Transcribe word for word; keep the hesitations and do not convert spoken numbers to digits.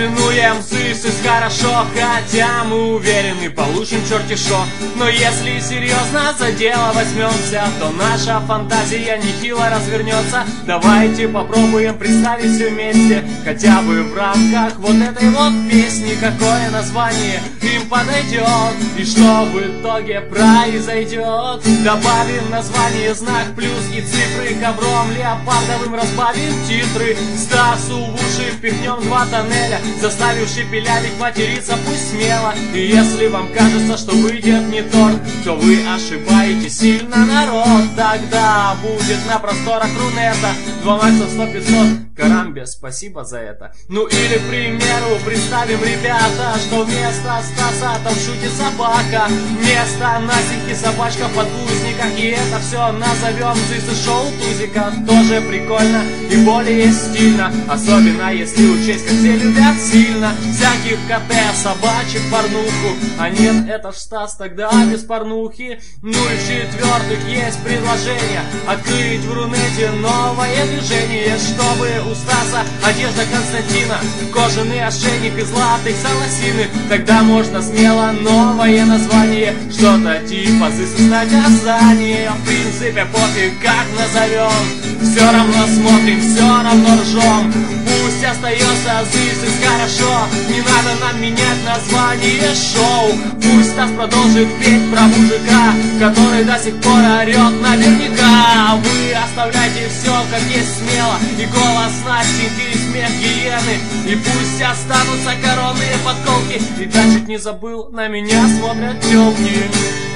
Именуем this is хорошо, хотя мы уверены, получим черти шо. Но если серьезно за дело возьмемся, то наша фантазия нехило развернется. Давайте попробуем представить все вместе, хотя бы в рамках вот этой вот песни, какое название им подойдет и что в итоге произойдет. Добавим название, знак плюс и цифры, ковром леопардовым разбавим титры. Стасу в уши впихнем два тоннеля, заставив шепелявить, материться пусть смело. И если вам кажется, что выйдет не торт, то вы ошибаетесь сильно, народ. Тогда будет на просторах Рунета два макса сто пятьсот. Карамбе, спасибо за это. Ну или, к примеру, представим, ребята, что вместо Стаса там шутит собака, вместо Насеньки собачка в подгузниках, и это все назовем This is Show Тузика. Тоже прикольно и более стильно, особенно если учесть, как все любят сильно всяких КТ, собачек, порнуху. А нет, это ж Стас, тогда без порнухи. Ну и в-четвертых, есть предложение открыть в Рунете новое движение, чтобы у Стаса одежда Константина, кожаный ошейник из латых лосины. Тогда можно смело новое название, что-то типа This is наказание. В принципе пофиг как назовем, все равно смотрим, все равно ржем. Пусть остается This is хорошо, не надо нам менять название шоу. Пусть Стас продолжит петь про мужика, который до сих пор орет наверняка. Вы оставляйте все как есть смело, и голос Настеньки, и смех гиены, и пусть останутся коронные подколки. И так чуть не забыл, на меня смотрят тёлки.